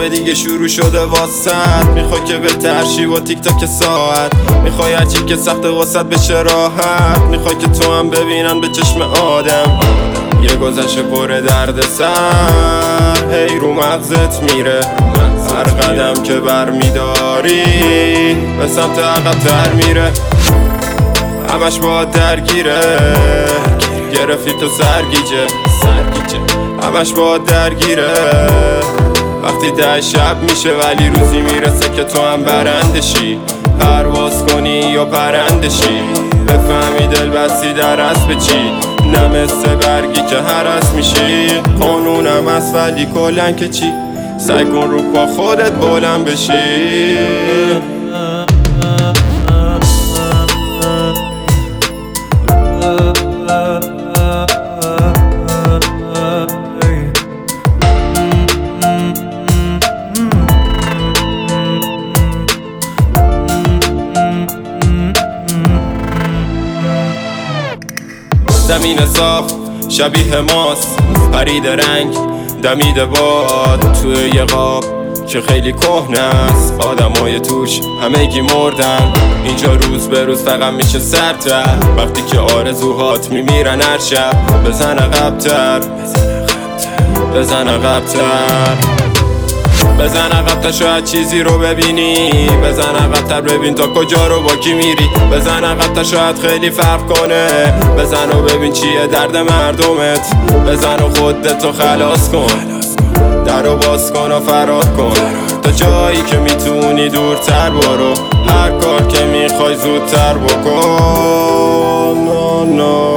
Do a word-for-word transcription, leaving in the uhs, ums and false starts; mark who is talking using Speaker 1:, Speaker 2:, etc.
Speaker 1: همه دیگه شروع شده واسط. میخوای که به ترشی و تیک تاک ساعت، میخوای هرچی که سخت واسط بشه راحت، میخوای که تو هم ببینن به چشم آدم یه گذشته پر درد سر. هی رو مغزت میره هر قدم که بر میداری به سمت عقب‌تر میره، همش با درگیره گرفتی تو سرگیجه همش با درگیره. وقتی ده شب میشه ولی روزی میرسه که تو هم برندشی، پرواز کنی یا پرندشی، بفهمی دل بستی در اسب چی، نه مثل برگی که هرس میشی. قانونم هست ولی کلن که چی، سعی کن رو پا خودت بلند بشی. زمین صاف شبیه ماست، پرید رنگ دمیده باد توی یه قاب که خیلی کهنه است. آدمای توش همگی مردن، اینجا روز به روز فقط میشه سرتر. وقتی که آرزوهات میمیرن هر شب، بزن عقب‌تر بزن عقب‌تر بزن عقب‌تر شاید چیزی رو ببینی، بزن عقب‌تر ببین تا کجا رو با کی میری، بزن عقب‌تر شاید خیلی فرق کنه، بزن و ببین چیه درد مردمت، بزن و خودتو خلاص کن، درو باز کن و فرار کن تا جایی که میتونی دورتر برو، هر کار که میخوای زودتر بکن.